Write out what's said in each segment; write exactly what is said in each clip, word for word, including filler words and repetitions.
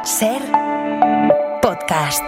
Ser podcast.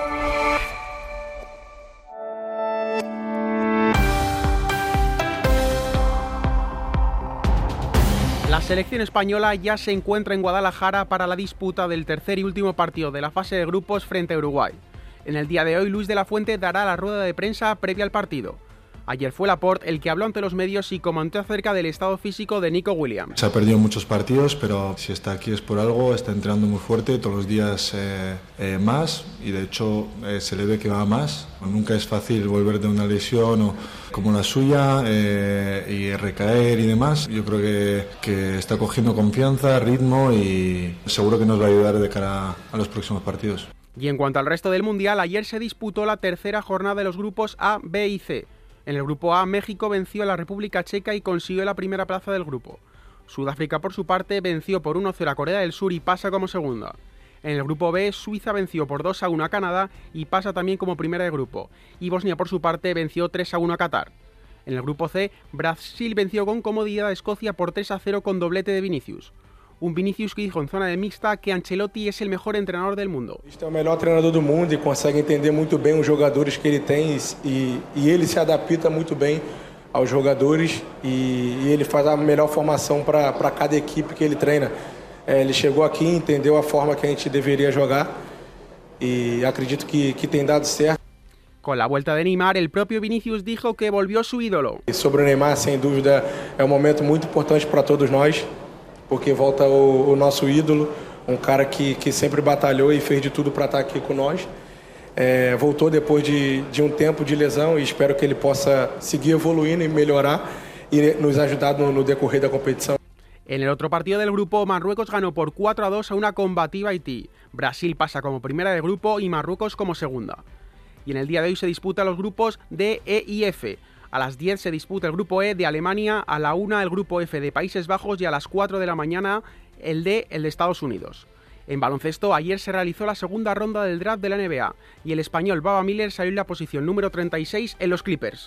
La selección española ya se encuentra en Guadalajara para la disputa del tercer y último partido de la fase de grupos frente a Uruguay. En el día de hoy, Luis de la Fuente dará la rueda de prensa previa al partido. Ayer fue Laporte el que habló ante los medios y comentó acerca del estado físico de Nico Williams. Se ha perdido muchos partidos, pero si está aquí es por algo, está entrenando muy fuerte, todos los días eh, eh, más, y de hecho eh, se le ve que va más. Nunca es fácil volver de una lesión o, como la suya eh, y recaer y demás. Yo creo que, que está cogiendo confianza, ritmo y seguro que nos va a ayudar de cara a los próximos partidos. Y en cuanto al resto del Mundial, ayer se disputó la tercera jornada de los grupos A, B y C. En el grupo A, México venció a la República Checa y consiguió la primera plaza del grupo. Sudáfrica, por su parte, venció por uno a cero a Corea del Sur y pasa como segunda. En el grupo B, Suiza venció por dos a uno a Canadá y pasa también como primera de grupo. Y Bosnia, por su parte, venció tres a uno a Qatar. En el grupo C, Brasil venció con comodidad a Escocia por tres a cero con doblete de Vinícius. Un Vinícius que dijo en zona de mixta que Ancelotti es el mejor entrenador del mundo. Este é o melhor treinador do mundo e consegue entender muito bem os jogadores que ele tem e, e ele se adapta muito bem aos jogadores e, e ele faz a melhor formação para para cada equipe que ele treina. É, ele chegou aqui, entendeu a forma que a gente deveria jogar e acredito que, que tem dado certo. Con la vuelta de Neymar, el propio Vinícius dijo que volvió su ídolo. E sobre o Neymar, sem dúvida, é um momento muito importante para todos nós, porque volta o, o nosso ídolo, um cara que, que sempre batalhou e fez de tudo para estar aqui com nós. É, voltou depois de, de um tempo de lesão e espero que ele possa seguir evoluindo e melhorar e nos ajudar no, no decorrer da competição. En el otro partido del grupo, Marruecos ganó por cuatro a dos a una combativa Haití. Brasil pasa como primera de grupo y Marruecos como segunda. Y en el día de hoy se disputan los grupos D, E y F. A las diez se disputa el grupo E de Alemania, a la una el grupo F de Países Bajos y a las cuatro de la mañana el D, el de Estados Unidos. En baloncesto, ayer se realizó la segunda ronda del draft de la N B A y el español Baba Miller salió en la posición número treinta y seis en los Clippers.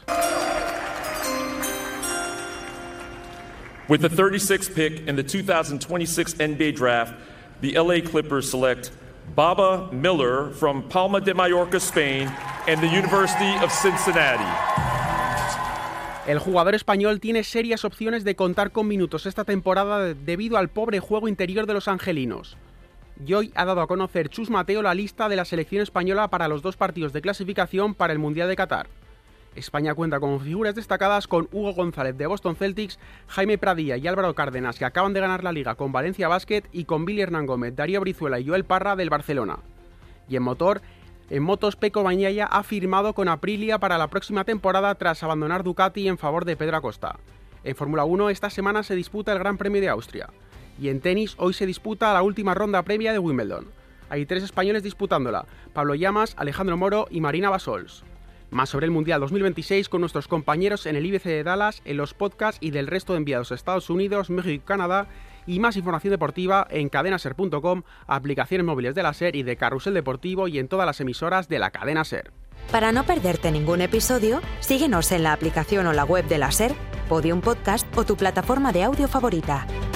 With the thirty-sixth pick in the two thousand twenty-six N B A draft, the L A Clippers select Baba Miller from Palma de Mallorca, Spain, and the University of Cincinnati. El jugador español tiene serias opciones de contar con minutos esta temporada debido al pobre juego interior de los angelinos. Y hoy ha dado a conocer Chus Mateo la lista de la selección española para los dos partidos de clasificación para el Mundial de Qatar. España cuenta con figuras destacadas con Hugo González de Boston Celtics, Jaime Pradilla y Álvaro Cárdenas, que acaban de ganar la Liga con Valencia Basket, y con Billy Hernán Gómez, Darío Brizuela y Joel Parra del Barcelona. Y en motor, en motos, Pecco Bagnaia ha firmado con Aprilia para la próxima temporada tras abandonar Ducati en favor de Pedro Acosta. En Fórmula uno esta semana se disputa el Gran Premio de Austria. Y en tenis hoy se disputa la última ronda previa de Wimbledon. Hay tres españoles disputándola: Pablo Llamas, Alejandro Moro y Marina Basols. Más sobre el Mundial dos mil veintiséis con nuestros compañeros en el I B C de Dallas, en los podcasts y del resto de enviados a Estados Unidos, México y Canadá, y más información deportiva en cadena ser punto com, aplicaciones móviles de la SER y de Carrusel Deportivo y en todas las emisoras de la cadena SER. Para no perderte ningún episodio, síguenos en la aplicación o la web de la SER, Podium Podcast o tu plataforma de audio favorita.